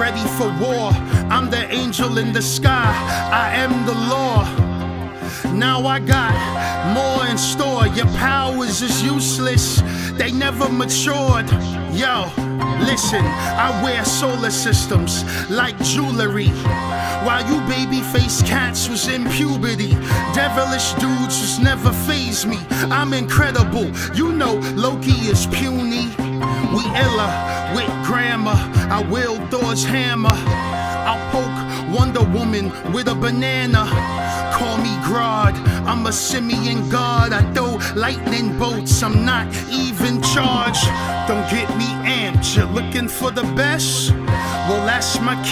ready for war. I'm the angel in the sky, I am the law. Now I got more in store. Your powers is useless, they never matured. Yo, listen, I wear solar systems like jewelry, while you baby-faced cats was in puberty. Devilish dudes just never faze me. I'm incredible, you know Loki is puny. We iller with grammar, I wield Thor's hammer. I'll poke Wonder Woman with a banana. Call me Grodd, I'm a simian god. I throw lightning bolts, I'm not even charged. Don't get me amped, you're looking for the best? Well, that's my